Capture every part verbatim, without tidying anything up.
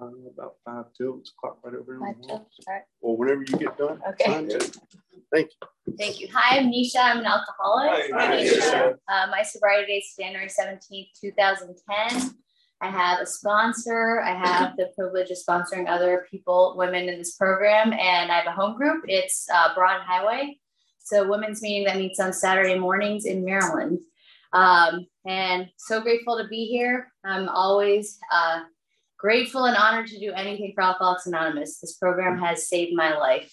Uh, about five till. It's clock right over Five till. All right. Or whenever you get done. Okay. Thank you. Thank you. Hi, I'm Nisha. I'm an alcoholic. Hi, Nisha. Uh, my sobriety date is January seventeenth, two thousand ten. I have a sponsor. I have the privilege of sponsoring other people, women in this program, and I have a home group. It's uh, Broad Highway. It's a women's meeting that meets on Saturday mornings in Maryland. Um, and so grateful to be here. I'm always uh, grateful and honored to do anything for Alcoholics Anonymous. This program has saved my life.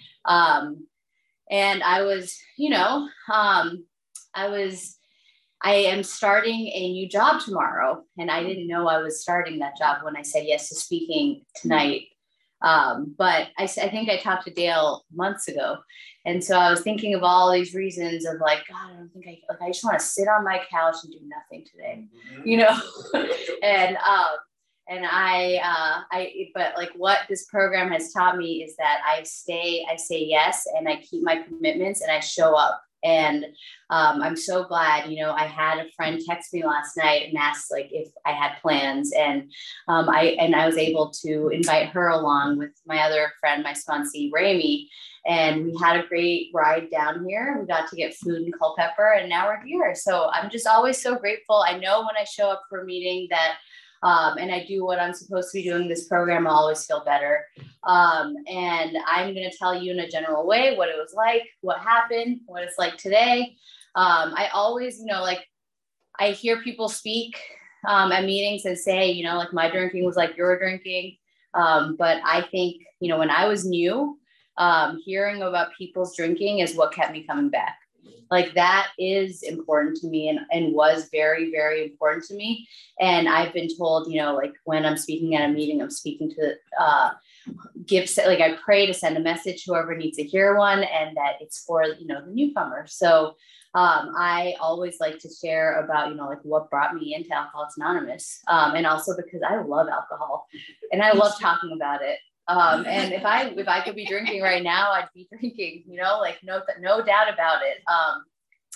Um, and I was, you know, um, I was, I am starting a new job tomorrow, and I didn't know I was starting that job when I said yes to speaking tonight. Um, but I, I think I talked to Dale months ago. And so I was thinking of all these reasons of like, God, I don't think I, like, I just want to sit on my couch and do nothing today, you know? and, um, and I, uh, I, but like what this program has taught me is that I stay, I say yes, and I keep my commitments and I show up. And um, I'm so glad, you know, I had a friend text me last night and asked like if I had plans, and um, I and I was able to invite her along with my other friend, my sponsee, Rami, and we had a great ride down here. We got to get food in Culpeper, and now we're here. So I'm just always so grateful. I know when I show up for a meeting that Um, and I do what I'm supposed to be doing this program, I always feel better. Um, and I'm going to tell you in a general way what it was like, what happened, what it's like today. Um, I always, you know, like I hear people speak um, at meetings and say, you know, like my drinking was like your drinking. Um, but I think, you know, when I was new, um, hearing about people's drinking is what kept me coming back. Like that is important to me and, and was very, very important to me. And I've been told, you know, like when I'm speaking at a meeting, I'm speaking to uh, give, like I pray to send a message to whoever needs to hear one, and that it's for, you know, the newcomer. So um, I always like to share about, you know, like what brought me into Alcoholics Anonymous. Um, and also because I love alcohol and I love talking about it. Um, and if I, if I could be drinking right now, I'd be drinking, you know, like no, no doubt about it. Um,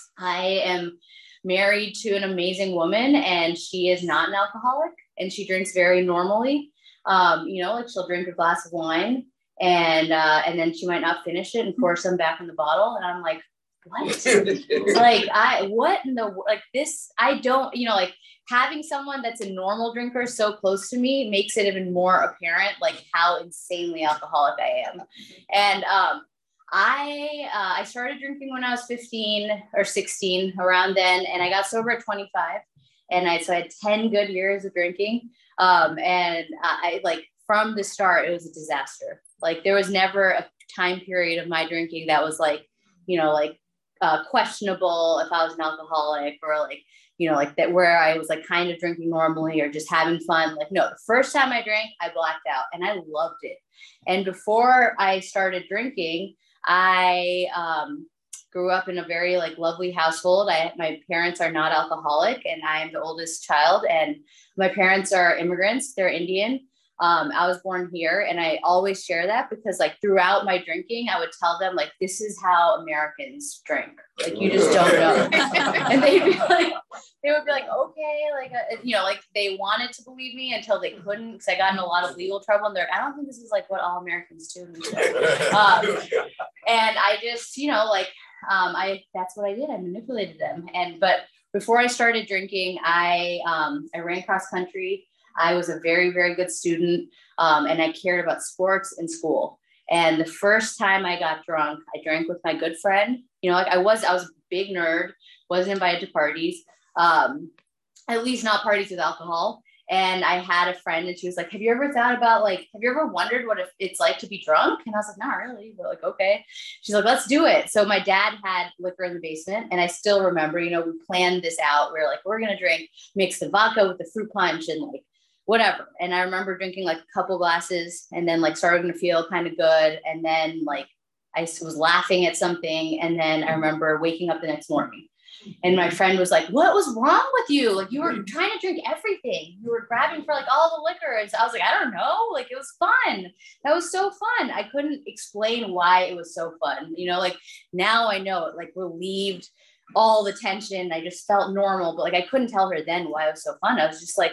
I am married to an amazing woman, and she is not an alcoholic, and she drinks very normally. Um, you know, like she'll drink a glass of wine and, uh, and then she might not finish it and pour some back in the bottle. And I'm like, what? like I, what in the, like this, I don't, you know, like having someone that's a normal drinker so close to me makes it even more apparent, like how insanely alcoholic I am. And, um, I, uh, I started drinking when I was fifteen or sixteen, around then, and I got sober at twenty-five. And I, so I had ten good years of drinking. Um, and I like from the start, it was a disaster. Like there was never a time period of my drinking that was like, you know, like, uh, questionable if I was an alcoholic, or like, you know, like that where I was like kind of drinking normally or just having fun. Like, no, the first time I drank, I blacked out and I loved it. And before I started drinking, I um, grew up in a very like lovely household. I, my parents are not alcoholic, and I am the oldest child, and my parents are immigrants. They're Indian. Um, I was born here, and I always share that because like throughout my drinking, I would tell them like, this is how Americans drink. Like, you just don't know. And they'd be like, they would be like, okay, like, uh, you know, like they wanted to believe me until they couldn't, because I got in a lot of legal trouble, and they're, I don't think this is like what all Americans do. Um, and I just, you know, like, um, I, that's what I did. I manipulated them. And, but before I started drinking, I, um, I ran cross country. I was a very, very good student, um, and I cared about sports and school. And the first time I got drunk, I drank with my good friend. You know, like I was, I was a big nerd, wasn't invited to parties, um, at least not parties with alcohol. And I had a friend, and she was like, have you ever thought about like, have you ever wondered what it's like to be drunk? And I was like, not really, but like, okay. She's like, let's do it. So my dad had liquor in the basement, and I still remember, you know, we planned this out. We were like, we're going to drink, mix the vodka with the fruit punch and like, whatever. And I remember drinking like a couple glasses, and then like starting to feel kind of good. And then like I was laughing at something. And then I remember waking up the next morning, and my friend was like, what was wrong with you? Like you were trying to drink everything. You were grabbing for like all the liquor. And so I was like, I don't know. Like it was fun. That was so fun. I couldn't explain why it was so fun. You know, like now I know it like relieved all the tension. I just felt normal, but like I couldn't tell her then why it was so fun. I was just like,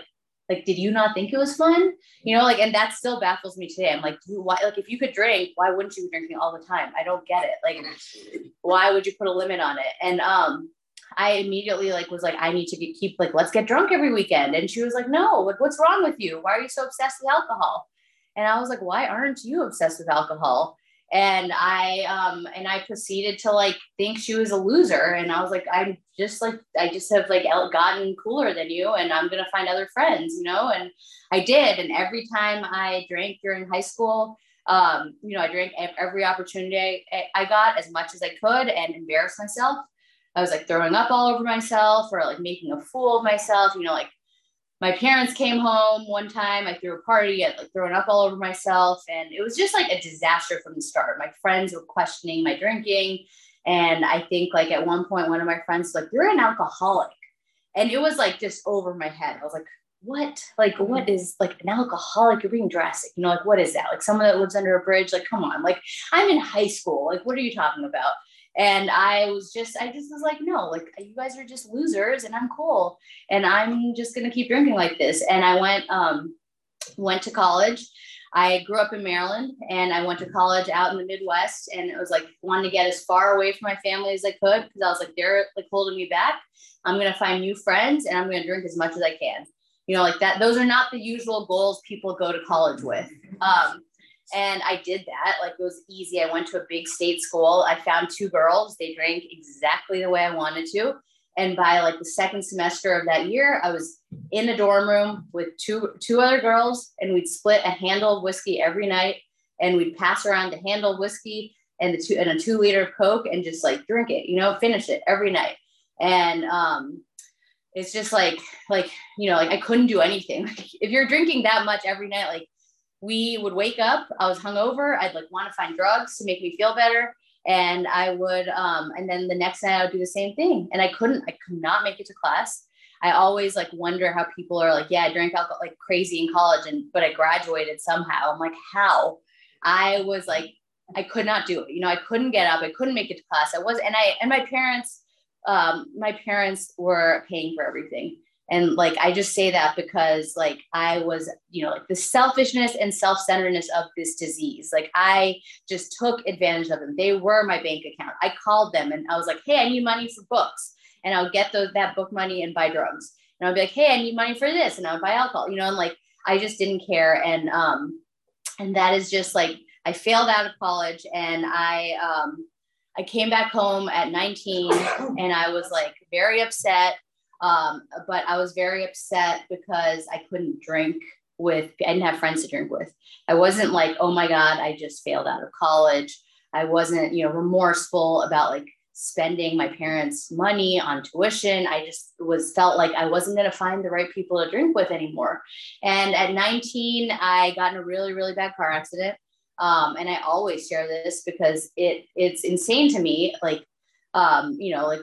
Like, did you not think it was fun? You know, like, and that still baffles me today. I'm like, why, like, if you could drink, why wouldn't you be drinking all the time? I don't get it. Like, why would you put a limit on it? And, um, I immediately like was like, I need to get, keep like, let's get drunk every weekend. And she was like, no, like, what's wrong with you? Why are you so obsessed with alcohol? And I was like, why aren't you obsessed with alcohol? And I, um, and I proceeded to like think she was a loser. And I was like, I'm just like, I just have like gotten cooler than you, and I'm going to find other friends, you know? And I did. And every time I drank during high school, um, you know, I drank every opportunity I got as much as I could and embarrassed myself. I was like throwing up all over myself or like making a fool of myself, you know, like my parents came home one time, I threw a party, I like throwing up all over myself. And it was just like a disaster from the start. My friends were questioning my drinking. And I think like at one point, one of my friends was like, you're an alcoholic. And it was like just over my head. I was like, what? Like, what is like an alcoholic? You're being drastic. You know, like, what is that? Like someone that lives under a bridge? Like, come on, like I'm in high school. Like, what are you talking about? And I was just, I just was like, no, like you guys are just losers and I'm cool. And I'm just going to keep drinking like this. And I went, um, went to college. I grew up in Maryland and I went to college out in the Midwest, and it was like wanting to get as far away from my family as I could. Cause I was like, they're like holding me back. I'm going to find new friends and I'm going to drink as much as I can. You know, like that, those are not the usual goals people go to college with. Um, And I did that. Like it was easy. I went to a big state school. I found two girls. They drank exactly the way I wanted to. And by like the second semester of that year, I was in a dorm room with two, two other girls, and we'd split a handle of whiskey every night. And we'd pass around the handle of whiskey and the two and a two liter of Coke and just like drink it, you know, finish it every night. And, um, it's just like, like, you know, like I couldn't do anything. Like, if you're drinking that much every night, like, we would wake up, I was hungover. I'd like want to find drugs to make me feel better. And I would, um, and then the next night I would do the same thing. And I couldn't, I could not make it to class. I always like wonder how people are like, yeah, I drank alcohol like crazy in college, and, but I graduated somehow. I'm like, how? I was like, I could not do it. You know, I couldn't get up. I couldn't make it to class. I was, and I, and my parents, um, my parents were paying for everything. And like, I just say that because like, I was, you know, like the selfishness and self-centeredness of this disease. Like I just took advantage of them. They were my bank account. I called them and I was like, hey, I need money for books. And I'll get those, that book money and buy drugs. And I'll be like, hey, I need money for this. And I would buy alcohol, you know, and like, I just didn't care. And, um, and that is just like, I failed out of college, and I, um, I came back home at nineteen, and I was like very upset. Um, but I was very upset because I couldn't drink with, I didn't have friends to drink with. I wasn't like, oh my God, I just failed out of college. I wasn't, you know, remorseful about like spending my parents' money on tuition. I just was felt like I wasn't going to find the right people to drink with anymore. And at nineteen, I got in a really, really bad car accident. Um, and I always share this because it it's insane to me. Like, um, you know, like,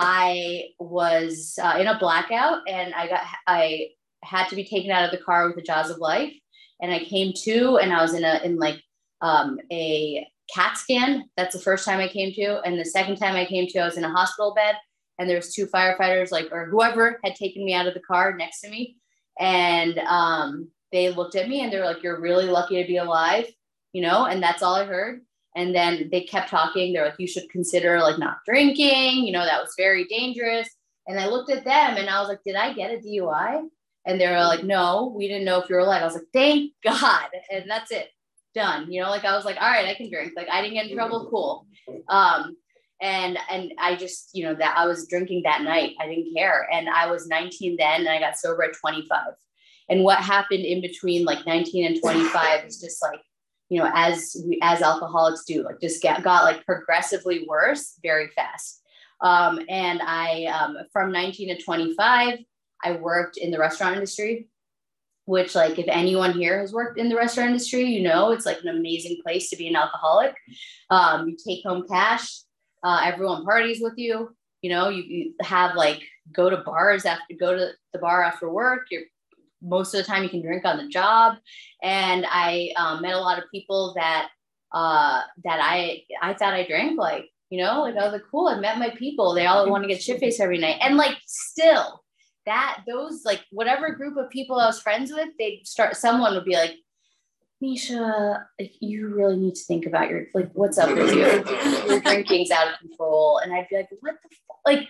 I was uh, in a blackout, and I got, I had to be taken out of the car with the jaws of life. And I came to, and I was in a, in like um, a CAT scan. That's the first time I came to. And the second time I came to, I was in a hospital bed, and there was two firefighters, like, or whoever had taken me out of the car next to me. And um, they looked at me and they were like, you're really lucky to be alive, you know? And that's all I heard. And then they kept talking. They're like, you should consider like not drinking. You know, that was very dangerous. And I looked at them and I was like, did I get a D U I? And they were like, no, we didn't know if you were alive. I was like, thank God. And that's it. Done. You know, like I was like, all right, I can drink. Like I didn't get in trouble. Cool. Um, and, and I just, you know, that I was drinking that night. I didn't care. And I was nineteen then, and I got sober at twenty-five. And what happened in between like nineteen and twenty-five is just like, you know, as we, as alcoholics do, like just get, got like progressively worse very fast. Um, and I, um, from nineteen to twenty-five, I worked in the restaurant industry, which like, if anyone here has worked in the restaurant industry, you know, it's like an amazing place to be an alcoholic. Um, you take home cash, uh, everyone parties with you, you know, you, you have like, go to bars after, go to the bar after work. You're most of the time you can drink on the job. And I um, met a lot of people that, uh, that I, I thought I drank like, you know, like I was like, cool, I met my people. They all want to get shit faced every night. And like, still that, those, like, whatever group of people I was friends with, they'd start, someone would be like, Nisha, like, you really need to think about your, like, what's up with you? Your drinking's out of control. And I'd be like, what the fuck? Like,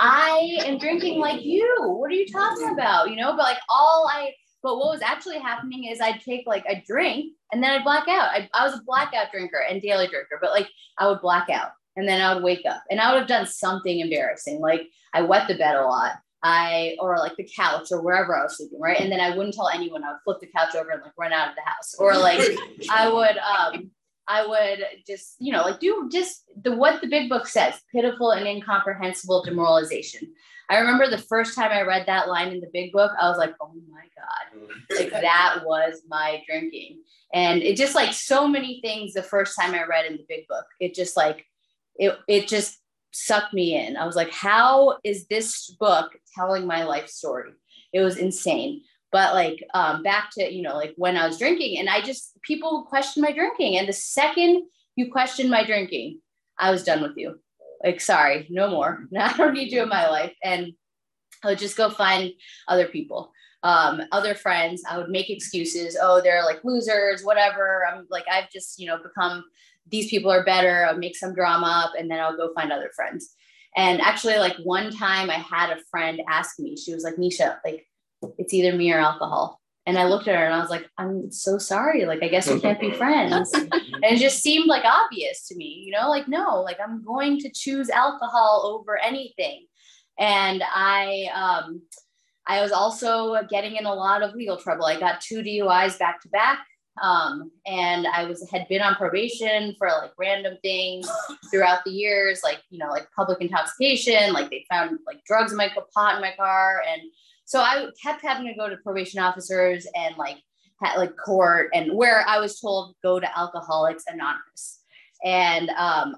I am drinking like you. What are you talking about? You know, but like all I, but what was actually happening is I'd take like a drink and then I'd black out. I, I was a blackout drinker and daily drinker, but like I would black out and then I would wake up and I would have done something embarrassing. Like I wet the bed a lot. I, or like the couch or wherever I was sleeping, right? And then I wouldn't tell anyone. I would flip the couch over and like run out of the house. Or like I would, um, I would just, you know, like do just the, what the big book says, pitiful and incomprehensible demoralization. I remember the first time I read that line in the big book, I was like, oh my God, like that was my drinking. And it just like so many things the first time I read in the big book, it just like, it, it just sucked me in. I was like, how is this book telling my life story? It was insane. But like, um, back to, you know, like when I was drinking and I just, people question my drinking. And the second you question my drinking, I was done with you. Like, sorry, no more. I don't need you in my life. And I would just go find other people, um, other friends. I would make excuses. Oh, they're like losers, whatever. I'm like, I've just, you know, become, these people are better. I'll make some drama up and then I'll go find other friends. And actually like one time I had a friend ask me, she was like, Nisha, like, it's either me or alcohol. And I looked at her and I was like, I'm so sorry. Like, I guess we can't be friends. And it just seemed like obvious to me, you know, like, no, like I'm going to choose alcohol over anything. And I, um, I was also getting in a lot of legal trouble. I got two D U Is back to back. Um, and I was, had been on probation for like random things throughout the years, like, you know, like public intoxication, like they found like drugs in my pot in my car. And so I kept having to go to probation officers and like, had like court and where I was told go to Alcoholics Anonymous. And, um,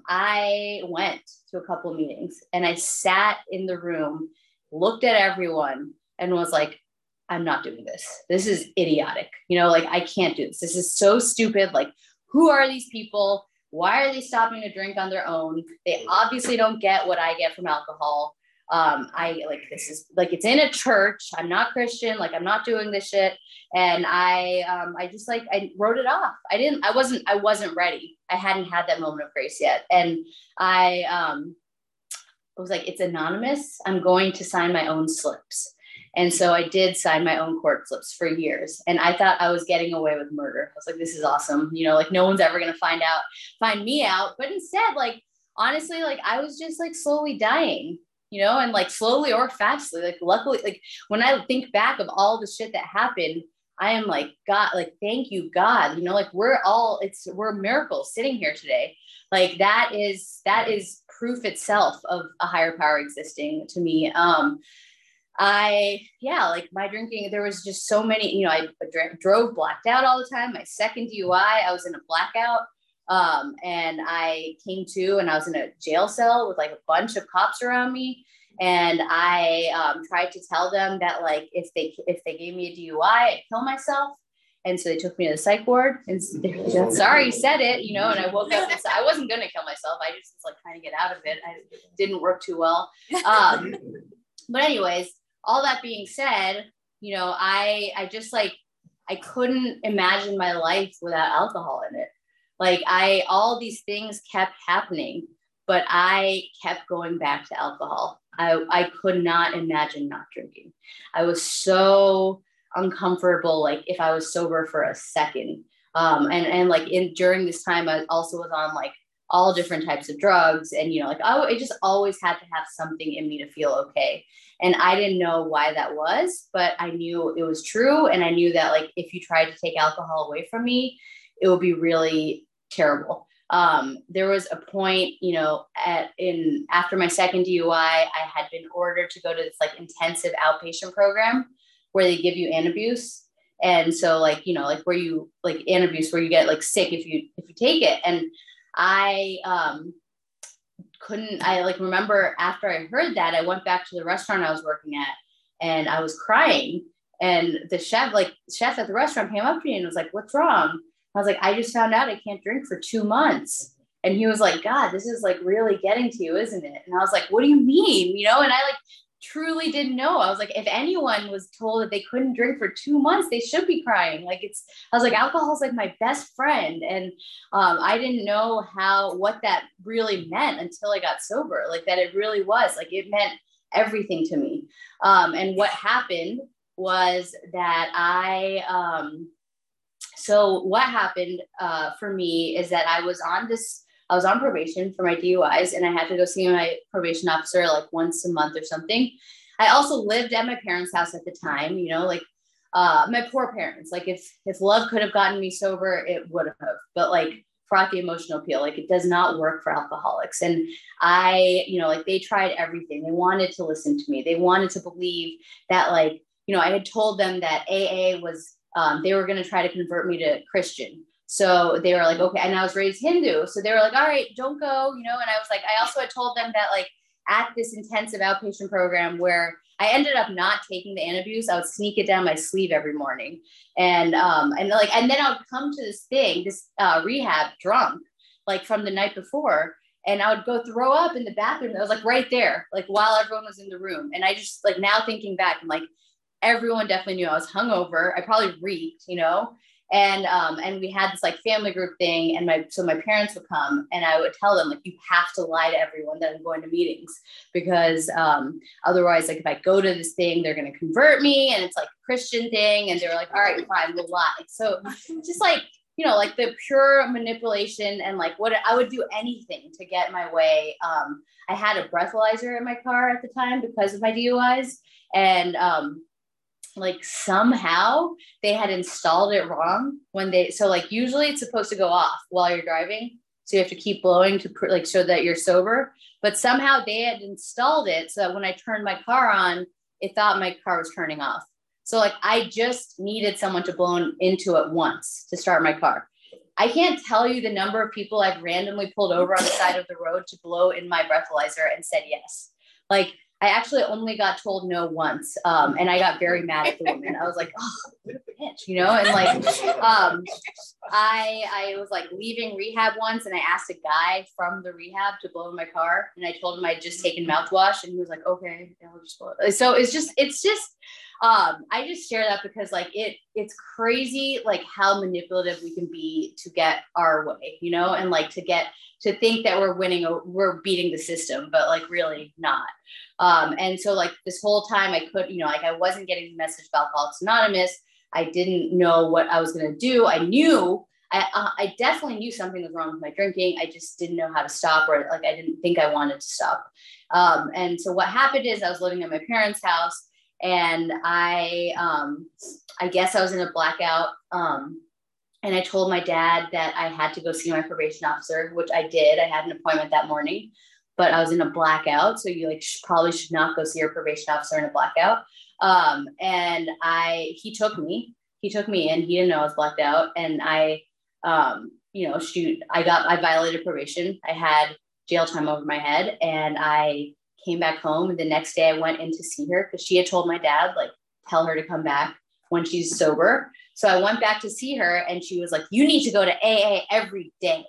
I went to a couple of meetings and I sat in the room, looked at everyone and was like, I'm not doing this. This is idiotic. You know, like I can't do this. This is so stupid. Like, who are these people? Why are they stopping to drink on their own? They obviously don't get what I get from alcohol. Um, I like, this is like, it's in a church. I'm not Christian. Like, I'm not doing this shit. And I, um, I just like, I wrote it off. I didn't, I wasn't, I wasn't ready. I hadn't had that moment of grace yet. And I, um, I was like, it's anonymous. I'm going to sign my own slips. And so I did sign my own court slips for years. And I thought I was getting away with murder. I was like, this is awesome. You know, like no one's ever going to find out, find me out. But instead, like, honestly, like I was just like slowly dying, you know, and like slowly or fastly, like luckily, like when I think back of all the shit that happened, I am like, God, like, thank you, God, you know, like we're all, it's, we're miracles sitting here today. Like that is, that is proof itself of a higher power existing to me. Um, I, yeah, like my drinking, there was just so many, you know, I dr- drove blacked out all the time. My second D U I, I was in a blackout. Um, and I came to, and I was in a jail cell with like a bunch of cops around me. And I, um, tried to tell them that like, if they, if they gave me a D U I, I'd kill myself. And so they took me to the psych ward and they were like, sorry, you said it, you know, and I woke up and said, I wasn't going to kill myself. I just was like trying to get out of it. I didn't work too well. Um, but anyways, all that being said, you know, I, I just like, I couldn't imagine my life without alcohol in it. Like I, all these things kept happening, but I kept going back to alcohol. I, I could not imagine not drinking. I was so uncomfortable. Like if I was sober for a second, um, and, and like in, during this time, I also was on like all different types of drugs. And, you know, like, I, I just always had to have something in me to feel okay. And I didn't know why that was, but I knew it was true. And I knew that like, if you tried to take alcohol away from me, it would be really terrible. Um, there was a point, you know, at in after my second D U I, I had been ordered to go to this like intensive outpatient program where they give you antabuse. And so like, you know, like where you like antabuse, where you get like sick if you, if you take it. And I, um, couldn't, I like, remember after I heard that, I went back to the restaurant I was working at and I was crying, and the chef, like chef at the restaurant came up to me and was like, what's wrong? I was like, I just found out I can't drink for two months. And he was like, God, this is like really getting to you, isn't it? And I was like, what do you mean? You know, and I like truly didn't know. I was like, if anyone was told that they couldn't drink for two months, they should be crying. Like it's, I was like, alcohol is like my best friend. And um, I didn't know how, what that really meant until I got sober, like that it really was like, it meant everything to me. Um, and what happened was that I, um, so what happened uh, for me is that I was on this, I was on probation for my D U Is, and I had to go see my probation officer like once a month or something. I also lived at my parents' house at the time, you know, like uh, my poor parents. Like if if love could have gotten me sober, it would have. But like brought the emotional appeal, like it does not work for alcoholics. And I, you know, like they tried everything. They wanted to listen to me. They wanted to believe that, like, you know, I had told them that A A was, um, they were going to try to convert me to Christian. So they were like, okay. And I was raised Hindu. So they were like, all right, don't go, you know? And I was like, I also had told them that like at this intensive outpatient program where I ended up not taking the antabuse, I would sneak it down my sleeve every morning. And, um, and like, and then I would come to this thing, this uh, rehab drunk, like from the night before. And I would go throw up in the bathroom. I was like right there, like while everyone was in the room. And I just like now thinking back, I'm like, everyone definitely knew I was hungover. I probably reeked, you know? And, um, and we had this like family group thing, and my, so my parents would come and I would tell them like, you have to lie to everyone that I'm going to meetings, because, um, otherwise, like if I go to this thing, they're going to convert me, and it's like a Christian thing. And they were like, all right, fine, we'll lie. So just like, you know, like the pure manipulation, and like what I would do anything to get my way. Um, I had a breathalyzer in my car at the time because of my D U Is. And, um, like somehow they had installed it wrong when they, so like usually it's supposed to go off while you're driving. So you have to keep blowing to pr- like show that you're sober, but somehow they had installed it so that when I turned my car on, it thought my car was turning off. So like I just needed someone to blow into it once to start my car. I can't tell you the number of people I've randomly pulled over on the side of the road to blow in my breathalyzer and said yes. Like I actually only got told no once. Um, and I got very mad at the woman. I was like, oh, what a bitch, you know? And like, um, I, I was like leaving rehab once, and I asked a guy from the rehab to blow in my car. And I told him I'd just taken mouthwash, and he was like, okay, I'll just blow it. So it's just, it's just, um, I just share that because like it, it's crazy, like how manipulative we can be to get our way, you know, and like to get, to think that we're winning, we're beating the system, but like really not. Um, and so like this whole time I could, you know, like I wasn't getting the message of Alcoholics Anonymous. I didn't know what I was going to do. I knew, I, uh, I definitely knew something was wrong with my drinking. I just didn't know how to stop, or like, I didn't think I wanted to stop. Um, and so what happened is I was living at my parents' house, and I, um, I guess I was in a blackout. Um, and I told my dad that I had to go see my probation officer, which I did. I had an appointment that morning, but I was in a blackout. So you like sh- probably should not go see your probation officer in a blackout. Um, and I, he took me, he took me in, he didn't know I was blacked out. And I, um, you know, shoot, I got, I violated probation. I had jail time over my head, and I came back home. And the next day I went in to see her because she had told my dad, like, tell her to come back when she's sober. So I went back to see her, and she was like, you need to go to A A every day.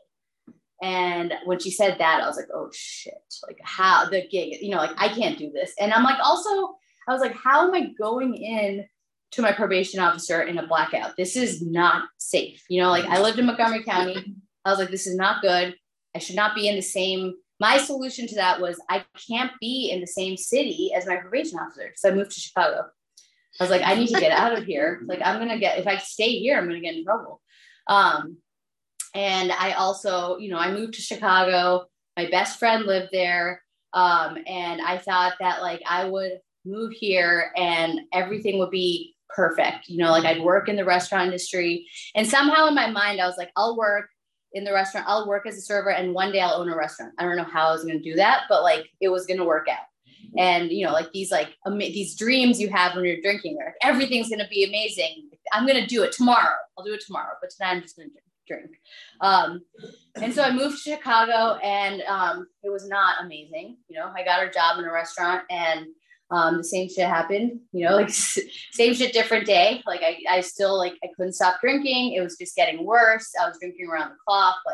And when she said that, I was like, oh shit, like how the gig, you know, like I can't do this. And I'm like, also, I was like, how am I going in to my probation officer in a blackout? This is not safe. You know, like I lived in Montgomery County. I was like, this is not good. I should not be in the same, my solution to that was I can't be in the same city as my probation officer. So I moved to Chicago. I was like, I need to get out of here. Like, I'm going to get, if I stay here, I'm going to get in trouble. Um, and I also, you know, I moved to Chicago. My best friend lived there. Um, and I thought that like, I would move here and everything would be perfect. You know, like I'd work in the restaurant industry, and somehow in my mind, I was like, I'll work in the restaurant. I'll work as a server, and one day I'll own a restaurant. I don't know how I was going to do that, but like, it was going to work out. And, you know, like these, like um, these dreams you have when you're drinking, or like, everything's going to be amazing. I'm going to do it tomorrow. I'll do it tomorrow. But tonight I'm just going to drink. Um, and so I moved to Chicago, and um, it was not amazing. You know, I got a job in a restaurant, and um, the same shit happened, you know, like same shit, different day. Like I, I still like, I couldn't stop drinking. It was just getting worse. I was drinking around the clock. Like,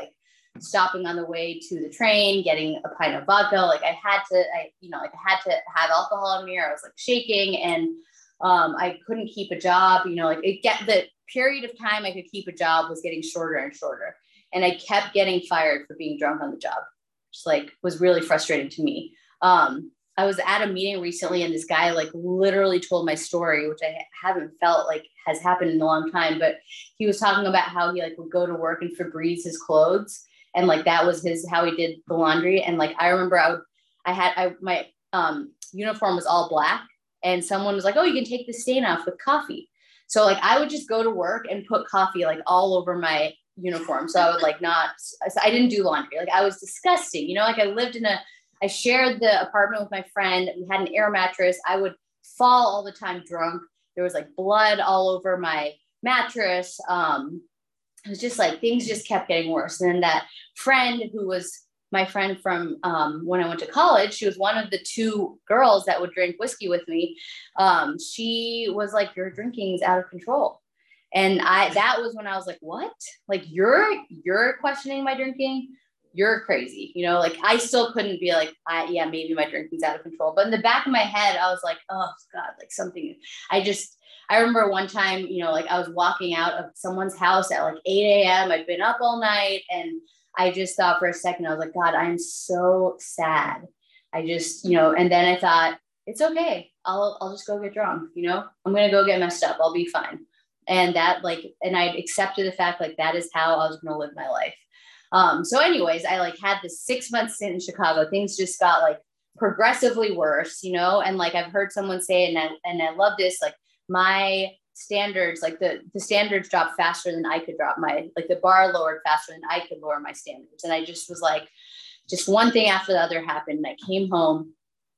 stopping on the way to the train, getting a pint of vodka. Like I had to, I, you know, like I had to have alcohol in me, or I was like shaking, and um, I couldn't keep a job, you know, like it get the period of time I could keep a job was getting shorter and shorter. And I kept getting fired for being drunk on the job. Just like was really frustrating to me. Um, I was at a meeting recently, and this guy like literally told my story, which I haven't felt like has happened in a long time, but he was talking about how he like would go to work and Febreze his clothes. And like, that was his, how he did the laundry. And like, I remember I would, I had, I, my um, uniform was all black, and someone was like, oh, you can take the stain off with coffee. So like, I would just go to work and put coffee like all over my uniform. So I would like not, so I didn't do laundry. Like I was disgusting, you know, like I lived in a, I shared the apartment with my friend. We had an air mattress. I would fall all the time drunk. There was like blood all over my mattress. Um, it was just like, things just kept getting worse. And then that friend who was my friend from um, when I went to college, she was one of the two girls that would drink whiskey with me. Um, she was like, your drinking's out of control. And I, that was when I was like, what? Like, you're, you're questioning my drinking. You're crazy. You know, like I still couldn't be like, I, yeah, maybe my drinking's out of control. But in the back of my head, I was like, oh God, like something, I just, I remember one time, you know, like I was walking out of someone's house at like eight a.m. I'd been up all night, and I just thought for a second, I was like, God, I'm so sad. I just, you know, and then I thought, it's okay. I'll, I'll just go get drunk. You know, I'm going to go get messed up. I'll be fine. And that like, and I accepted the fact like that is how I was going to live my life. Um, so anyways, I like had this six month stint in Chicago. Things just got like progressively worse, you know, and like, I've heard someone say, and I, and I love this, like my standards, like the, the standards dropped faster than I could drop my, like the bar lowered faster than I could lower my standards. And I just was like, just one thing after the other happened. I came home,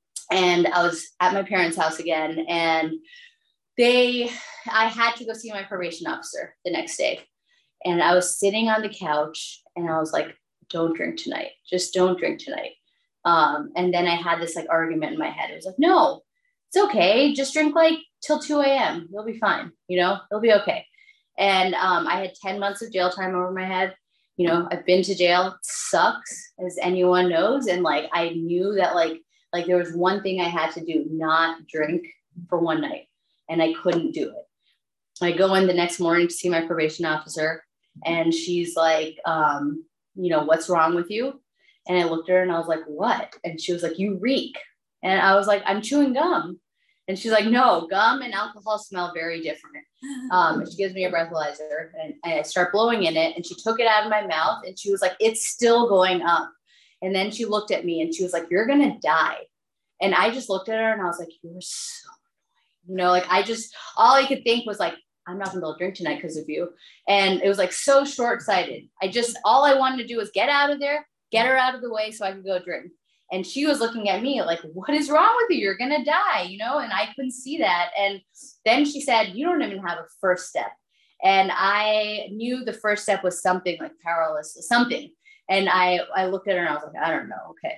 and I was at my parents' house again, and they, I had to go see my probation officer the next day. And I was sitting on the couch, and I was like, don't drink tonight. Just don't drink tonight. Um, and then I had this like argument in my head. It was like, no, it's okay. Just drink like till two a.m. You'll be fine. You know, it'll be okay. And um, I had ten months of jail time over my head. You know, I've been to jail. It sucks, as anyone knows. And like, I knew that like, like there was one thing I had to do, not drink for one night. And I couldn't do it. I go in the next morning to see my probation officer, and she's like, um, you know, what's wrong with you? And I looked at her and I was like, what? And she was like, you reek. And I was like, I'm chewing gum. And she's like, no, gum and alcohol smell very different. Um, and she gives me a breathalyzer, and, and I start blowing in it, and she took it out of my mouth, and she was like, it's still going up. And then she looked at me and she was like, you're going to die. And I just looked at her and I was like, you're so annoying. You know, like I just, all I could think was like, I'm not gonna be able to drink tonight because of you. And it was like so short-sighted. I just, all I wanted to do was get out of there, get her out of the way so I could go drink. And she was looking at me like, what is wrong with you? You're gonna die, you know? And I couldn't see that. And then she said, you don't even have a first step. And I knew the first step was something like paralysis, something. And I, I looked at her and I was like, I don't know. Okay.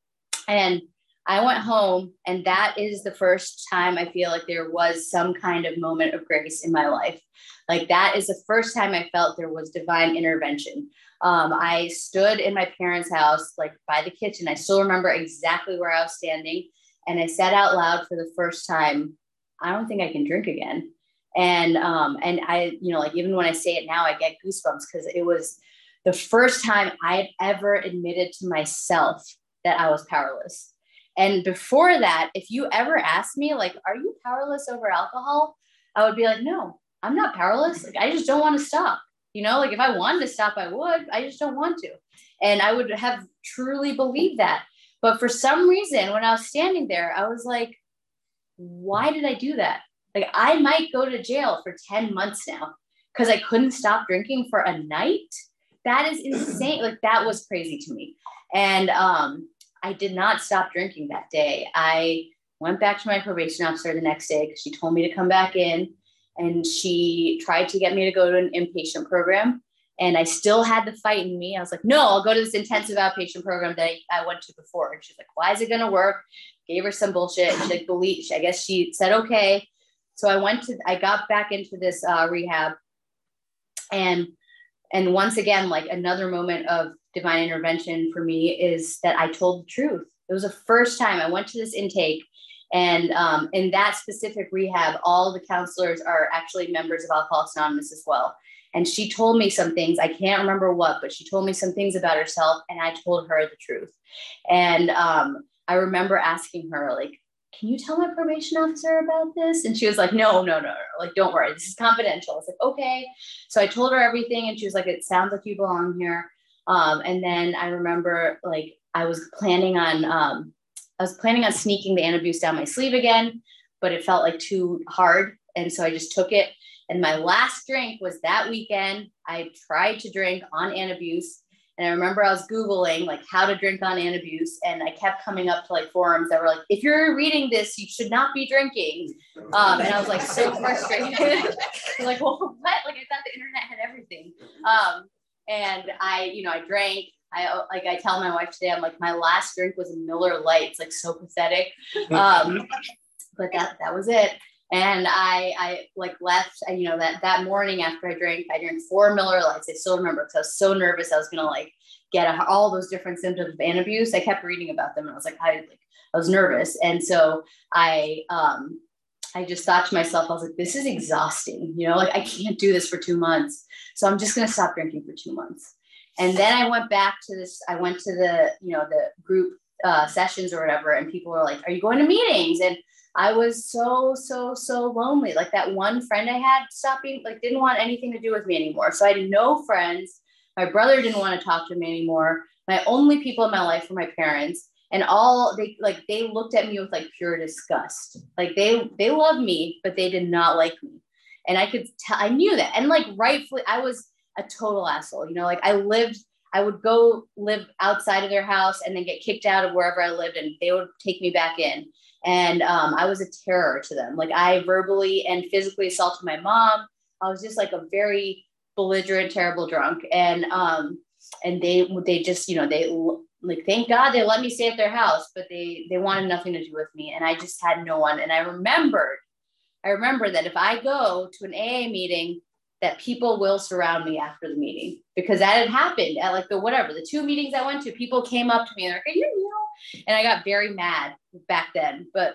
And I went home, and that is the first time I feel like there was some kind of moment of grace in my life. Like that is the first time I felt there was divine intervention. Um, I stood in my parents' house, like by the kitchen. I still remember exactly where I was standing. And I said out loud for the first time, I don't think I can drink again. And, um, and I, you know, like even when I say it now, I get goosebumps because it was the first time I had ever admitted to myself that I was powerless. And before that, if you ever asked me, like, are you powerless over alcohol? I would be like, no, I'm not powerless. Like, I just don't want to stop. You know, like if I wanted to stop, I would. I just don't want to. And I would have truly believed that. But for some reason, when I was standing there, I was like, why did I do that? Like, I might go to jail for ten months now because I couldn't stop drinking for a night. That is insane. Like, that was crazy to me. And, um, I did not stop drinking that day. I went back to my probation officer the next day because she told me to come back in, and she tried to get me to go to an inpatient program. And I still had the fight in me. I was like, no, I'll go to this intensive outpatient program that I, I went to before. And she's like, why is it going to work? Gave her some bullshit. She like, believe, I guess she said, okay. So I went to, I got back into this uh, rehab, and, and once again, like another moment of divine intervention for me is that I told the truth. It was the first time I went to this intake, and um, in that specific rehab, all the counselors are actually members of Alcoholics Anonymous as well. And she told me some things, I can't remember what, but she told me some things about herself, and I told her the truth. And um, I remember asking her, like, can you tell my probation officer about this? And she was like, no, no, no, no, like, don't worry, this is confidential. I was like, okay. So I told her everything, and she was like, it sounds like you belong here. Um, and then I remember, like, I was planning on, um, I was planning on sneaking the Antabuse down my sleeve again, but it felt like too hard. And so I just took it. And my last drink was that weekend. I tried to drink on Antabuse. And I remember I was Googling like how to drink on Antabuse. And I kept coming up to like forums that were like, if you're reading this, you should not be drinking. Um, and I was like so frustrated. Like, well, what? Like I thought the internet had everything. Um, and I, you know, I drank. I like I tell my wife today, I'm like, my last drink was a Miller Lite. It's like so pathetic. Um, but that that was it. And I, I like left, you know, that, that morning after I drank, I drank four Miller Lights. I still remember because I was so nervous. I was going to like get a, all those different symptoms of Antabuse. I kept reading about them and I was like, I, like, I was nervous. And so I, um, I just thought to myself, I was like, this is exhausting. You know, like I can't do this for two months. So I'm just going to stop drinking for two months. And then I went back to this, I went to the, you know, the group uh, sessions or whatever. And people were like, are you going to meetings? And I was so, so, so lonely. Like that one friend I had stopped being, like, didn't want anything to do with me anymore. So I had no friends. My brother didn't want to talk to me anymore. My only people in my life were my parents. And all they, like, they looked at me with like pure disgust. Like they, they loved me, but they did not like me. And I could tell, I knew that. And like, rightfully, I was a total asshole. You know, like I lived, I would go live outside of their house and then get kicked out of wherever I lived. And they would take me back in. And um, I was a terror to them. Like I verbally and physically assaulted my mom. I was just like a very belligerent, terrible drunk. And um, and they they just, you know, they like, thank God they let me stay at their house, but they they wanted nothing to do with me. And I just had no one. And I remembered, I remember that if I go to an A A meeting, that people will surround me after the meeting, because that had happened at like the whatever, the two meetings I went to, people came up to me and they're like, are you, you know, and I got very mad back then. But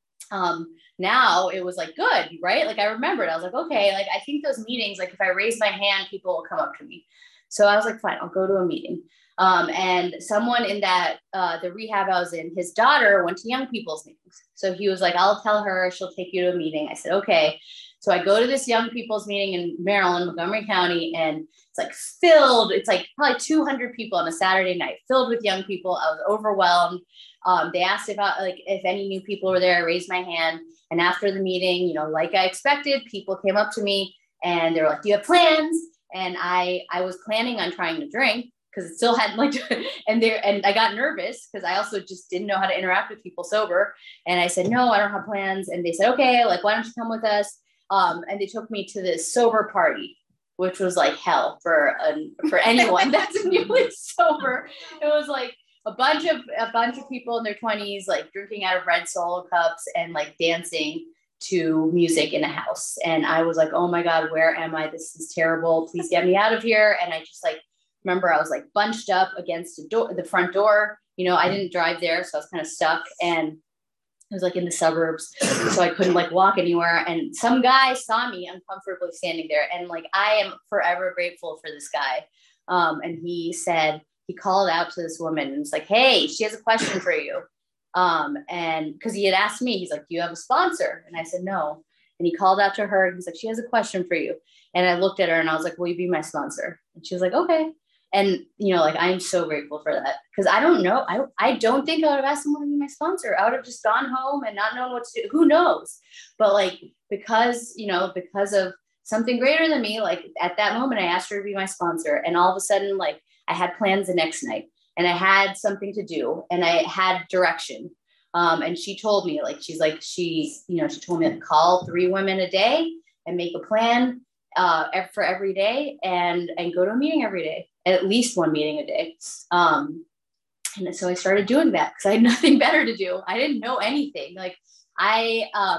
um, now it was like, good, right? Like I remembered, I was like, okay, like I think those meetings, like if I raise my hand, people will come up to me. So I was like, fine, I'll go to a meeting. Um, and someone in that, uh, the rehab I was in, his daughter went to young people's meetings. So he was like, I'll tell her, she'll take you to a meeting. I said, okay. So I go to this young people's meeting in Maryland, Montgomery County, and it's like filled. It's like probably two hundred people on a Saturday night, filled with young people. I was overwhelmed. Um, they asked about like if any new people were there. I raised my hand. And after the meeting, you know, like I expected, people came up to me and they were like, do you have plans? And I, I was planning on trying to drink because it still had like, and there, and I got nervous because I also just didn't know how to interact with people sober. And I said, no, I don't have plans. And they said, okay, like, why don't you come with us? Um, and they took me to this sober party, which was like hell for um, for anyone that's newly sober. It was like a bunch of a bunch of people in their twenties, like drinking out of red Solo cups and like dancing to music in a house. And I was like, oh my God, where am I? This is terrible. Please get me out of here. And I just like remember I was like bunched up against the door, the front door. You know, I didn't drive there, so I was kind of stuck. And it was like in the suburbs, so I couldn't like walk anywhere. And some guy saw me uncomfortably standing there. And like, I am forever grateful for this guy. Um, and he said, he called out to this woman and was like, hey, she has a question for you. Um, and cause he had asked me, he's like, do you have a sponsor? And I said, no. And he called out to her and he's like, she has a question for you. And I looked at her and I was like, will you be my sponsor? And she was like, okay. And, you know, like, I'm so grateful for that because I don't know. I, I don't think I would have asked someone to be my sponsor. I would have just gone home and not known what to do. Who knows? But like, because, you know, because of something greater than me, like at that moment, I asked her to be my sponsor. And all of a sudden, like I had plans the next night and I had something to do and I had direction. Um, and she told me like, she's like, she, you know, she told me to call three women a day and make a plan uh, for every day and, and go to a meeting every day. At least one meeting a day. Um, and so I started doing that because I had nothing better to do. I didn't know anything. Like I, um,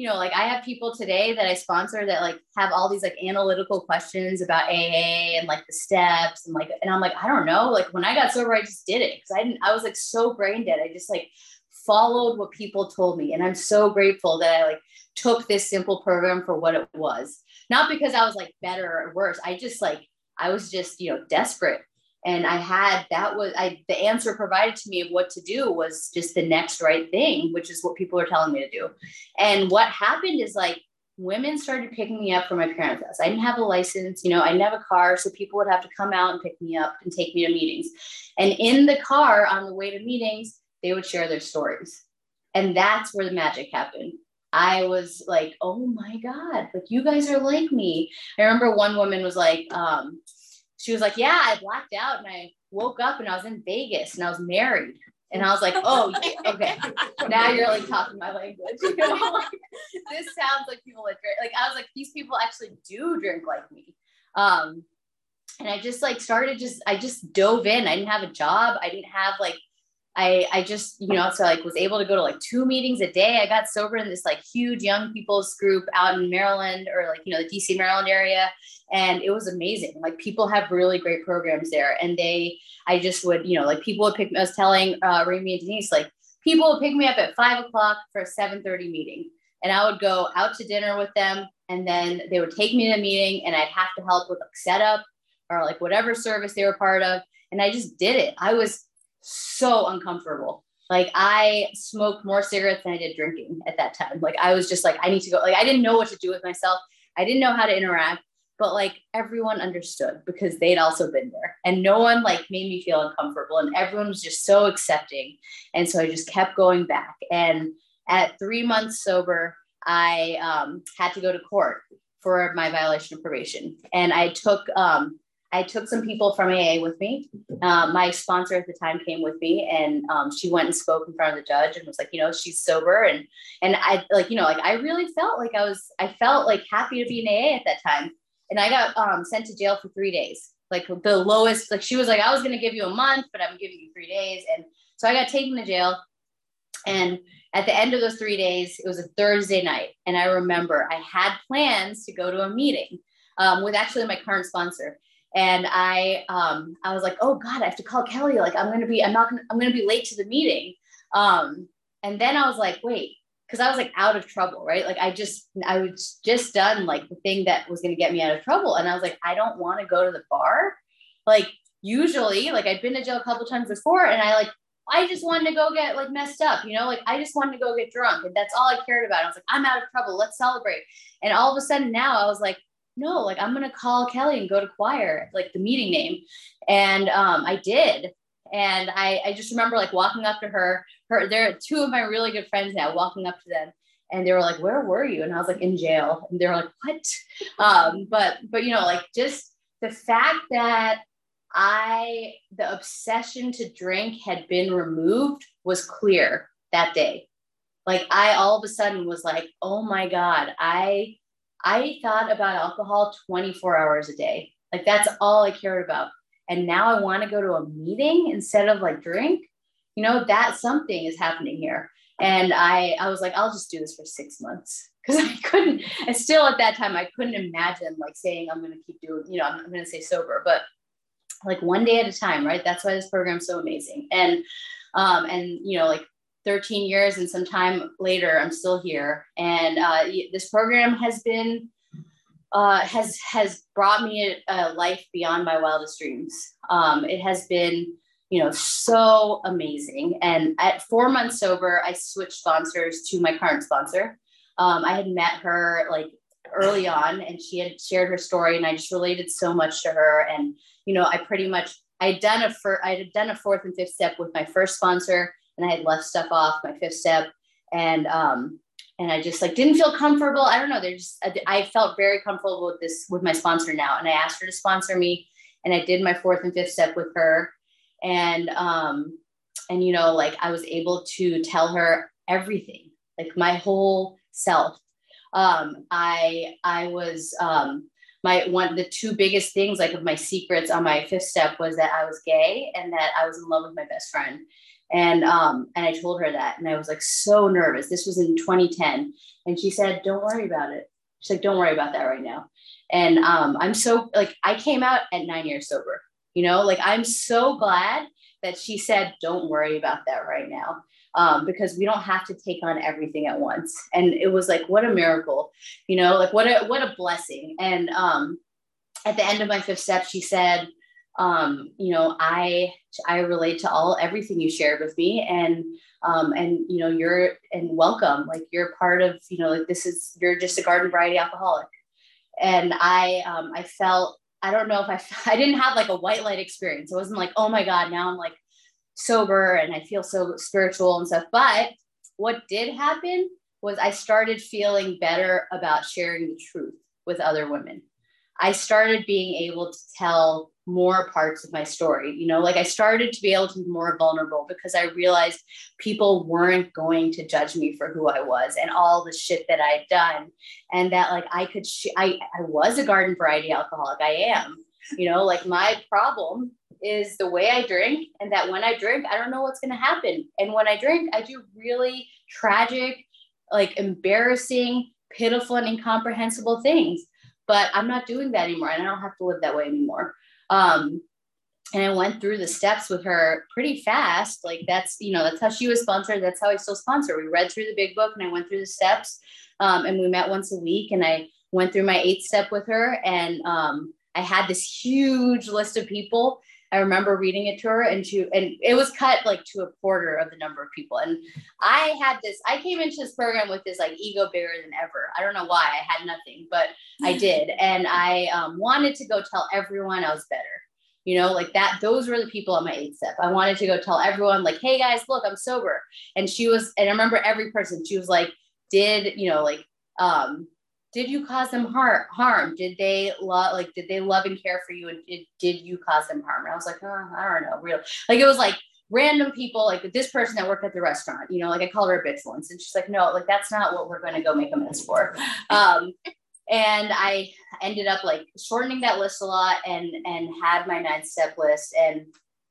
you know, like I have people today that I sponsor that like have all these like analytical questions about A A and like the steps and like, and I'm like, I don't know. Like when I got sober, I just did it because I didn't, I was like so brain dead. I just like followed what people told me. And I'm so grateful that I like took this simple program for what it was. Not because I was like better or worse. I just like, I was just, you know, desperate. And I had, that was, I, the answer provided to me of what to do was just the next right thing, which is what people are telling me to do. And what happened is like, women started picking me up from my parents' house. I didn't have a license, you know, I didn't have a car. So people would have to come out and pick me up and take me to meetings. And in the car on the way to meetings, they would share their stories. And that's where the magic happened. I was like, oh my God, like you guys are like me. I remember one woman was like, um, she was like, yeah, I blacked out and I woke up and I was in Vegas and I was married. And I was like, oh, okay. Now you're like talking my language. You know? Like, this sounds like people that drink. Like, I was like, these people actually do drink like me. Um, and I just like started just, I just dove in. I didn't have a job. I didn't have like, I, I just, you know, so like was able to go to like two meetings a day. I got sober in this like huge young people's group out in Maryland or like, you know, the D C Maryland area. And it was amazing. Like people have really great programs there. And they, I just would, you know, like people would pick me, I was telling uh, Remy and Denise, like people would pick me up at five o'clock for a seven thirty meeting. And I would go out to dinner with them. And then they would take me to a meeting and I'd have to help with like setup or like whatever service they were part of. And I just did it. I was so uncomfortable. Like I smoked more cigarettes than I did drinking at that time. Like I was just like, I need to go. Like I didn't know what to do with myself. I didn't know how to interact, but like everyone understood because they'd also been there and no one like made me feel uncomfortable and everyone was just so accepting. And so I just kept going back. And at three months sober, I um, had to go to court for my violation of probation. And I took, um, I took some people from A A with me. Um, my sponsor at the time came with me and um, she went and spoke in front of the judge and was like, you know, she's sober. And, and I like, you know, like I really felt like I was, I felt like happy to be in A A at that time. And I got um, sent to jail for three days, like the lowest, like she was like, I was going to give you a month, but I'm giving you three days. And so I got taken to jail. And at the end of those three days, it was a Thursday night. And I remember I had plans to go to a meeting um, with actually my current sponsor. And I, um, I was like, oh God, I have to call Kelly. Like, I'm going to be, I'm not going to, I'm going to be late to the meeting. Um, and then I was like, wait, cause I was like out of trouble, right? Like I just, I was just done like the thing that was going to get me out of trouble. And I was like, I don't want to go to the bar. Like usually, like I'd been to jail a couple times before and I like, I just wanted to go get like messed up, you know, like I just wanted to go get drunk and that's all I cared about. I was like, I'm out of trouble. Let's celebrate. And all of a sudden now I was like, no, like I'm going to call Kelly and go to choir, like the meeting name. And um, I did. And I, I just remember like walking up to her, her, they're two of my really good friends now, walking up to them. And they were like, where were you? And I was like, in jail. And they were like, what? Um, but, but, you know, like just the fact that I, the obsession to drink had been removed was clear that day. Like I all of a sudden was like, oh my God, I, I thought about alcohol twenty-four hours a day. Like that's all I cared about. And now I want to go to a meeting instead of like drink, you know, that something is happening here. And I, I was like, I'll just do this for six months because I couldn't, and still at that time, I couldn't imagine like saying, I'm going to keep doing, you know, I'm, I'm going to stay sober, but like one day at a time, right? That's why this program's so amazing. And, um, and, you know, like thirteen years and some time later, I'm still here. And uh, this program has been, uh, has, has brought me a, a life beyond my wildest dreams. Um, it has been, you know, so amazing. And at four months sober, I switched sponsors to my current sponsor. Um, I had met her like early on and she had shared her story and I just related so much to her. And, you know, I pretty much, I had done a, fir- I had done a fourth and fifth step with my first sponsor. And I had left stuff off my fifth step and, um, and I just like, didn't feel comfortable. I don't know. There's just, I, I felt very comfortable with this, with my sponsor now. And I asked her to sponsor me and I did my fourth and fifth step with her. And, um, and, you know, like I was able to tell her everything, like my whole self. Um, I, I was, um, my, one, the two biggest things, like of my secrets on my fifth step was that I was gay and that I was in love with my best friend. And, um, and I told her that, and I was like, so nervous. This was in twenty ten. And she said, don't worry about it. She's like, don't worry about that right now. And, um, I'm so like, I came out at nine years sober, you know, like, I'm so glad that she said, don't worry about that right now. Um, because we don't have to take on everything at once. And it was like, what a miracle, you know, like what a, what a blessing. And, um, at the end of my fifth step, she said, um, you know, I, I relate to all, everything you shared with me, and, um, and, you know, you're, and welcome, like you're part of, you know, like this is, you're just a garden variety alcoholic. And I, um, I felt, I don't know if I, I didn't have like a white light experience. It wasn't like, oh my God, now I'm like sober and I feel so spiritual and stuff. But what did happen was I started feeling better about sharing the truth with other women. I started being able to tell more parts of my story, you know, like I started to be able to be more vulnerable because I realized people weren't going to judge me for who I was and all the shit that I'd done. And that like, I could, sh- I, I was a garden variety alcoholic. I am, you know, like my problem is the way I drink, and that when I drink, I don't know what's going to happen. And when I drink, I do really tragic, like embarrassing, pitiful, and incomprehensible things. But I'm not doing that anymore, and I don't have to live that way anymore. Um, and I went through the steps with her pretty fast. Like that's, you know, that's how she was sponsored. That's how I still sponsor. We read through the big book and I went through the steps, um, and we met once a week, and I went through my eighth step with her. And, um, I had this huge list of people. I remember reading it to her, and she, and it was cut like to a quarter of the number of people. And I had this, I came into this program with this like ego bigger than ever. I don't know why. I had nothing, but I did. And I um, wanted to go tell everyone I was better, you know, like that. Those were the people on my eighth step. I wanted to go tell everyone like, hey guys, look, I'm sober. And she was, and I remember every person, she was like, did, you know, like, um, did you cause them har- harm? Did they love, like, did they love and care for you? And did, did you cause them harm? And I was like, oh, I don't know, real. Like, it was like random people, like this person that worked at the restaurant, you know, like I called her a bitch once, and she's like, no, like, that's not what we're going to go make amends for. Um, and I ended up like shortening that list a lot, and, and had my nine step list. And,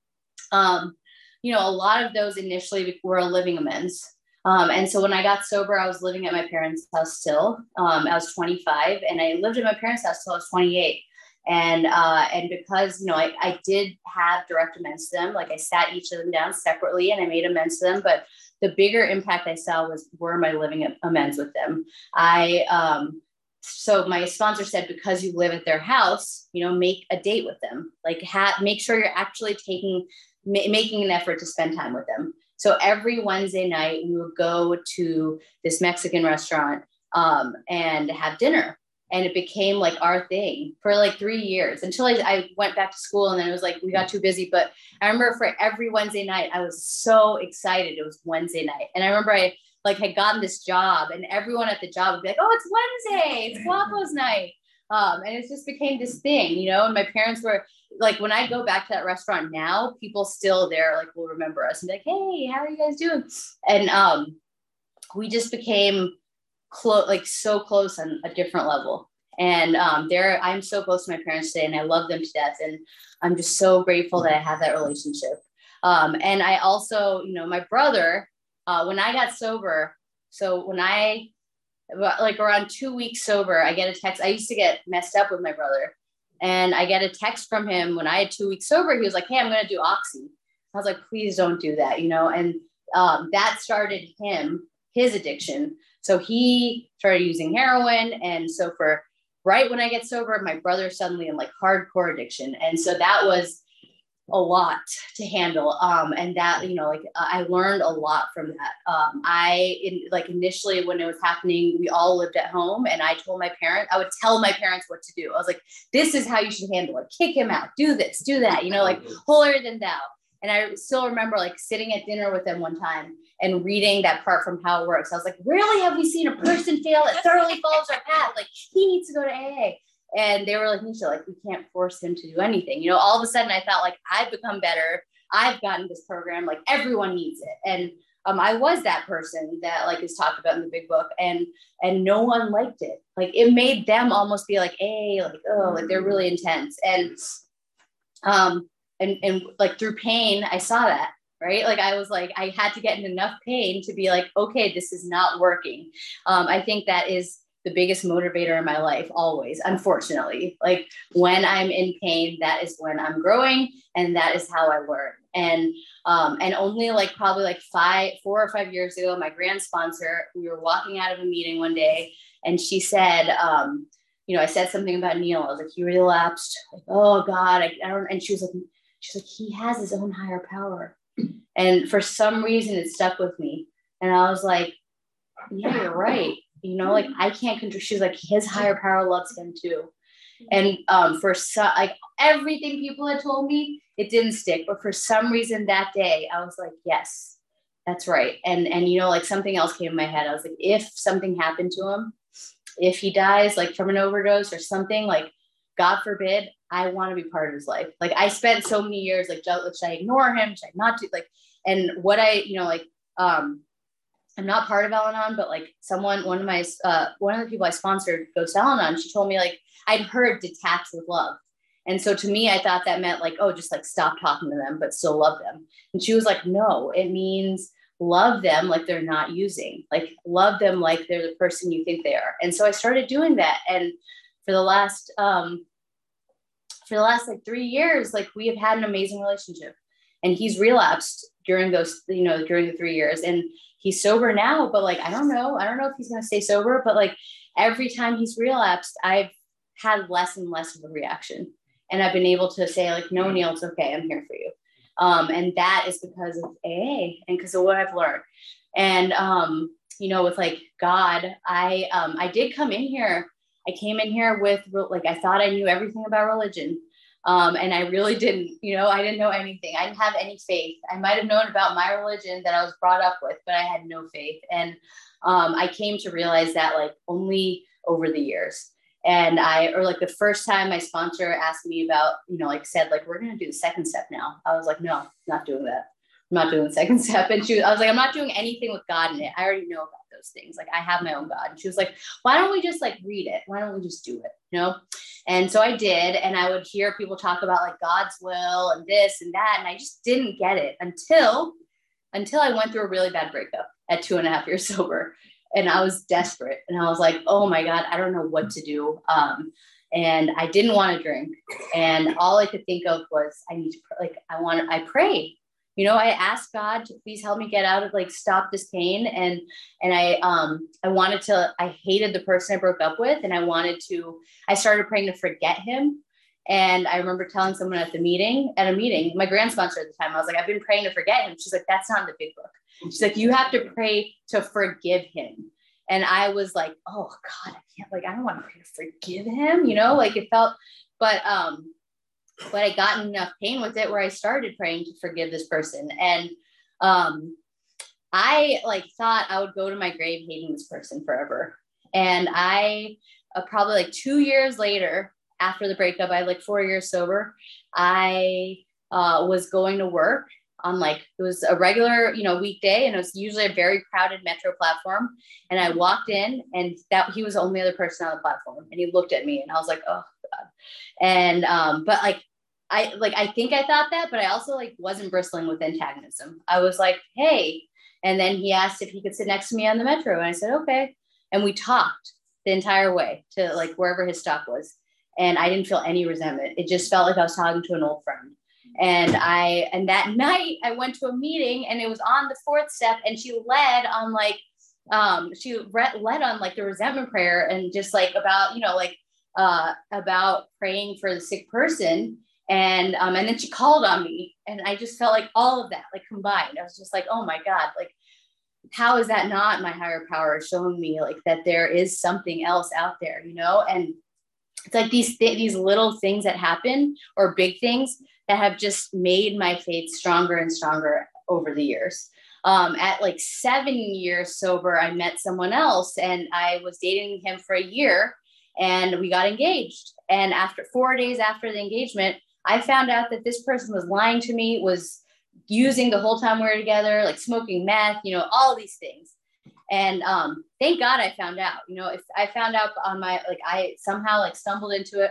um, you know, a lot of those initially were a living amends. Um, and so when I got sober, I was living at my parents' house still. Um, I was twenty-five, and I lived at my parents' house till I was twenty-eight. And, uh, and because, you know, I, I did have direct amends to them, like I sat each of them down separately and I made amends to them. But the bigger impact I saw was, were my living amends with them. I, um, so my sponsor said, because you live at their house, you know, make a date with them, like ha- make sure you're actually taking, ma- making an effort to spend time with them. So every Wednesday night we would go to this Mexican restaurant, um, and have dinner. And it became like our thing for like three years until I, I went back to school, and then it was like, we got too busy. But I remember for every Wednesday night, I was so excited. It was Wednesday night. And I remember I like had gotten this job, and everyone at the job would be like, oh, it's Wednesday, it's Guapo's night. Um, and it just became this thing, you know, and my parents were like, when I go back to that restaurant now, people still there, like, will remember us and be like, hey, how are you guys doing? And, um, we just became close, like so close on a different level. And, um, there, I'm so close to my parents today, and I love them to death. And I'm just so grateful that I have that relationship. Um, and I also, you know, my brother, uh, when I got sober, so when I, like around two weeks sober, I get a text. I used to get messed up with my brother, and I get a text from him when I had two weeks sober. He was like, hey, I'm going to do Oxy. I was like, please don't do that, you know? And um, that started him, his addiction. So he started using heroin. And so for right when I get sober, my brother's suddenly in like hardcore addiction. And so that was a lot to handle. Um, and that, you know, like uh, I learned a lot from that. Um, I, in, like initially when it was happening, we all lived at home, and I told my parents, I would tell my parents what to do. I was like, this is how you should handle it. Kick him out, do this, do that, you know, like holier than thou. And I still remember like sitting at dinner with them one time and reading that part from How It Works. I was like, really, have we seen a person fail that thoroughly follows our path? Like, he needs to go to A A. And they were like, Nisha, like, we can't force him to do anything. You know, all of a sudden I felt like I've become better. I've gotten this program, like everyone needs it. And um, I was that person that like is talked about in the big book, and, and no one liked it. Like it made them almost be like, hey, like, oh, like they're really intense. And, um, and, and like through pain, I saw that. right? Like I was like, I had to get in enough pain to be like, okay, this is not working. Um, I think that is the biggest motivator in my life, always, unfortunately. Like when I'm in pain, that is when I'm growing, and that is how I learn. And um, and only like probably like five, four or five years ago, my grand sponsor, we were walking out of a meeting one day, and she said, um, you know, I said something about Neil. I was like, he relapsed. Like, oh God, I, I don't. And she was like, she's like, he has his own higher power. And for some reason, it stuck with me. And I was like, yeah, you're right. You know, like I can't control. She's like, his higher power loves him too. And um, for so, like everything people had told me, it didn't stick. But for some reason that day, I was like, yes, that's right. And and you know, like something else came in my head. I was like, if something happened to him, if he dies like from an overdose or something, like God forbid, I want to be part of his life. Like I spent so many years like, should I ignore him? Should I not do like? And what I, you know, like um. I'm not part of Al-Anon, but like someone, one of my, uh, one of the people I sponsored goes to Al-Anon. She told me like, I'd heard detach with love. And so to me, I thought that meant like, oh, just like stop talking to them, but still love them. And she was like, no, it means love them like they're not using, like love them like they're the person you think they are. And so I started doing that. And for the last, um, for the last like three years, like we have had an amazing relationship, and he's relapsed during those, you know, during the three years. And he's sober now, but like, I don't know. I don't know if he's going to stay sober, but like every time he's relapsed, I've had less and less of a reaction. And I've been able to say like, no, Neil, it's okay. I'm here for you. Um, and that is because of A A and because of what I've learned. And, um, you know, with like God, I, um, I did come in here. I came in here with like, I thought I knew everything about religion. Um, and I really didn't, you know, I didn't know anything. I didn't have any faith. I might've known about my religion that I was brought up with, but I had no faith. And um, I came to realize that like only over the years. And I, or like the first time my sponsor asked me about, you know, like said, like, we're going to do the second step now. I was like, no, not doing that. I'm not doing the second step. And she, I was like, I'm not doing anything with God in it. I already know about those things. Like I have my own God. And she was like, why don't we just like read it? Why don't we just do it? You know? And so I did. And I would hear people talk about like God's will and this and that. And I just didn't get it until, until I went through a really bad breakup at two and a half years sober. And I was desperate. And I was like, oh my God, I don't know what to do. Um, and I didn't want to drink. And all I could think of was, I need to, like, I want to, I prayed. You know, I asked God to please help me get out of like, stop this pain. And, and I, um, I wanted to, I hated the person I broke up with. And I wanted to, I started praying to forget him. And I remember telling someone at the meeting, at a meeting, my grand sponsor at the time, I was like, I've been praying to forget him. She's like, that's not in the big book. She's like, you have to pray to forgive him. And I was like, oh God, I can't, like, I don't want to pray to forgive him, you know, like it felt, but, um, but I got enough pain with it where I started praying to forgive this person. And um, I like thought I would go to my grave hating this person forever. And I uh, probably like two years later, after the breakup, I had like four years sober. I uh, was going to work on like, it was a regular, you know, weekday, and it was usually a very crowded metro platform. And I walked in, and that he was the only other person on the platform. And he looked at me, and I was like, oh God. And, um, but like, I like, I think I thought that, but I also like wasn't bristling with antagonism. I was like, hey, and then he asked if he could sit next to me on the metro. And I said, okay. And we talked the entire way to like wherever his stop was. And I didn't feel any resentment. It just felt like I was talking to an old friend. And I, and that night I went to a meeting, and it was on the fourth step, and she led on like, um, she re- led on like the resentment prayer, and just like about, you know, like, uh, about praying for the sick person. And, um, and then she called on me, and I just felt like all of that, like combined. I was just like, oh my God, like, how is that not my higher power showing me like that there is something else out there, you know? And it's like these, th- these little things that happen, or big things that have just made my faith stronger and stronger over the years. Um, at like seven years sober, I met someone else, and I was dating him for a year, and we got engaged. And after four days after the engagement, I found out that this person was lying to me, was using the whole time we were together, like smoking meth, you know, all these things. And um, thank God I found out, you know, if I found out on my, like I somehow like stumbled into it,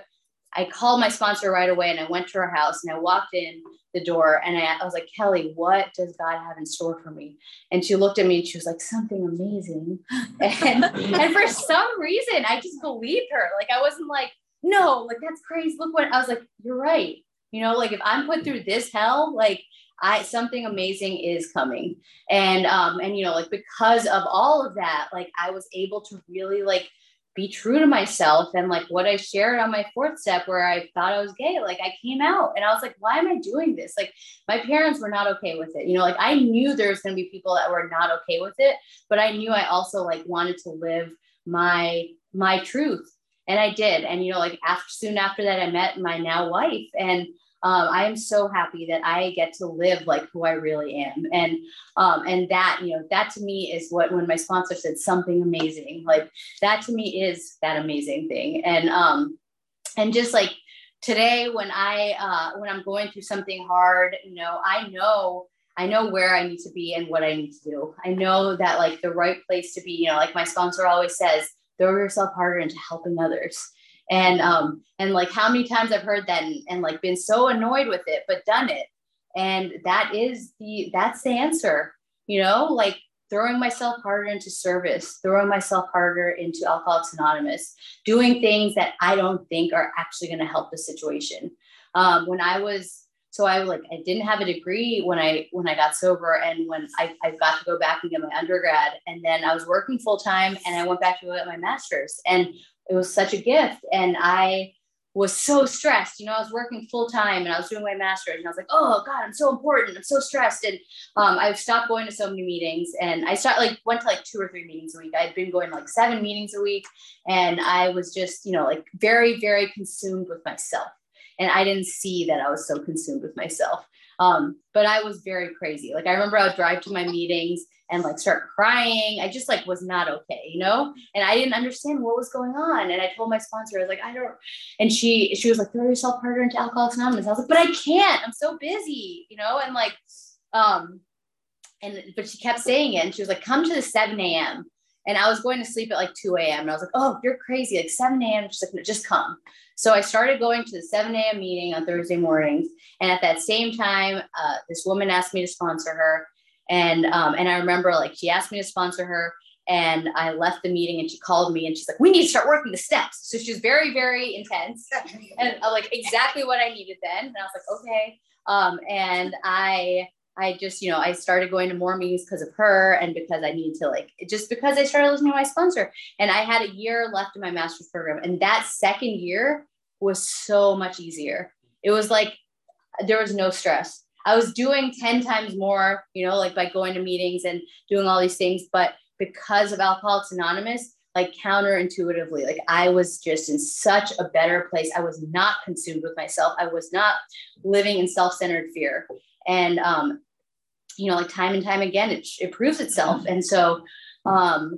I called my sponsor right away and I went to her house and I walked in the door and I, I was like, Kelly, what does God have in store for me? And she looked at me and she was like, something amazing. And, and for some reason, I just believed her. Like, I wasn't like, no, like, that's crazy. Look what I was like, you're right. You know, like if I'm put through this hell, like I, something amazing is coming. And, um, and, you know, like, because of all of that, like I was able to really like be true to myself. And like what I shared on my fourth step where I thought I was gay, like I came out and I was like, why am I doing this? Like my parents were not okay with it. You know, like I knew there was going to be people that were not okay with it, but I knew I also like wanted to live my, my truth. And I did. And, you know, like after, soon after that, I met my now wife, and Um, I am so happy that I get to live like who I really am. And, um, and that, you know, that to me is what, when my sponsor said something amazing, like that to me is that amazing thing. And, um, and just like today when I, uh, when I'm going through something hard, you know, I know, I know where I need to be and what I need to do. I know that like the right place to be, you know, like my sponsor always says, throw yourself harder into helping others. And, um, and like how many times I've heard that and, and like been so annoyed with it, but done it. And that is the, that's the answer, you know, like throwing myself harder into service, throwing myself harder into Alcoholics Anonymous, doing things that I don't think are actually going to help the situation. Um, when I was, so I like, I didn't have a degree when I, when I got sober, and when I, I got to go back and get my undergrad, and then I was working full time and I went back to go get my master's, and it was such a gift. And I was so stressed, you know, I was working full time and I was doing my master's, and I was like, oh God, I'm so important. I'm so stressed. And um, I stopped going to so many meetings, and I started like went to like two or three meetings a week. I'd been going like seven meetings a week. And I was just, you know, like very, very consumed with myself. And I didn't see that I was so consumed with myself. Um, but I was very crazy. Like I remember I would drive to my meetings and like start crying. I just like was not okay, you know? And I didn't understand what was going on. And I told my sponsor, I was like, I don't, and she, she was like, throw yourself harder into Alcoholics Anonymous. I was like, but I can't, I'm so busy, you know? And like, um, and, but she kept saying it, and she was like, come to the seven a.m. And I was going to sleep at like two a.m. And I was like, oh, you're crazy. Like seven a.m. She's like, no, just come. So I started going to the seven a.m. meeting on Thursday mornings. And at that same time, uh, this woman asked me to sponsor her. And, um, and I remember like, she asked me to sponsor her, and I left the meeting and she called me and she's like, we need to start working the steps. So she was very, very intense, and uh, like exactly what I needed then. And I was like, okay. Um, and I, I just, you know, I started going to more meetings because of her, and because I needed to like, just because I started listening to my sponsor. And I had a year left in my master's program. And that second year was so much easier. It was like, there was no stress. I was doing ten times more, you know, like by going to meetings and doing all these things. But because of Alcoholics Anonymous, like counterintuitively, like I was just in such a better place. I was not consumed with myself. I was not living in self-centered fear. And, um, you know, like time and time again, it, it proves itself. And so um,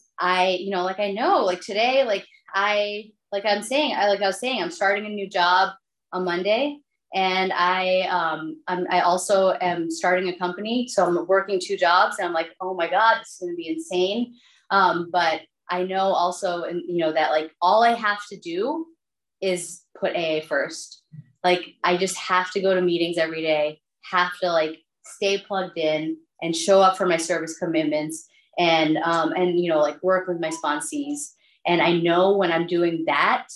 I, you know, like I know, like today, like I, like I'm saying, I, like I was saying, I'm starting a new job on Monday. And I, um, I'm, I also am starting a company. So I'm working two jobs, and I'm like, oh my God, this is going to be insane. Um, but I know also, and you know, that like all I have to do is put A A first. Like I just have to go to meetings every day, have to like stay plugged in and show up for my service commitments, and, um, and, you know, like work with my sponsees. And I know when I'm doing that,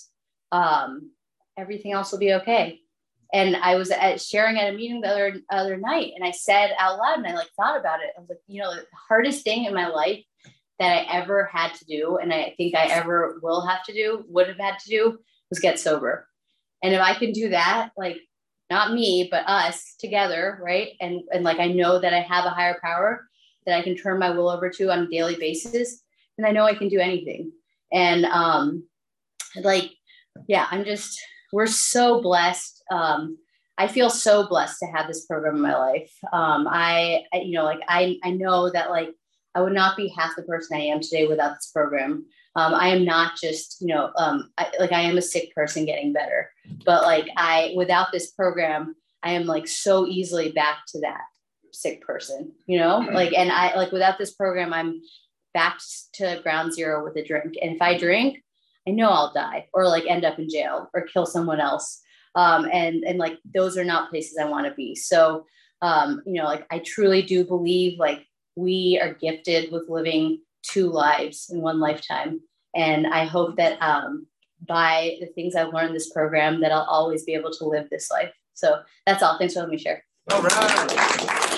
um, everything else will be okay. And I was at sharing at a meeting the other, other night, and I said out loud, and I like thought about it. I was like, you know, the hardest thing in my life that I ever had to do, and I think I ever will have to do, would have had to do, was get sober. And if I can do that, like not me, but us together, right? And, and like, I know that I have a higher power that I can turn my will over to on a daily basis, and I know I can do anything. And um, like, yeah, I'm just, we're so blessed. Um, I feel so blessed to have this program in my life. Um, I, I, you know, like I, I know that like I would not be half the person I am today without this program. Um, I am not just, you know, um, I, like I am a sick person getting better, but like I, without this program, I am like so easily back to that sick person, you know, like, and I like without this program, I'm back to ground zero with a drink. And if I drink, I know I'll die or like end up in jail or kill someone else. Um, and, and like, those are not places I want to be. So, um, you know, like I truly do believe like we are gifted with living two lives in one lifetime. And I hope that um, by the things I've learned in this program, that I'll always be able to live this life. So that's all. Thanks for letting me share. All right.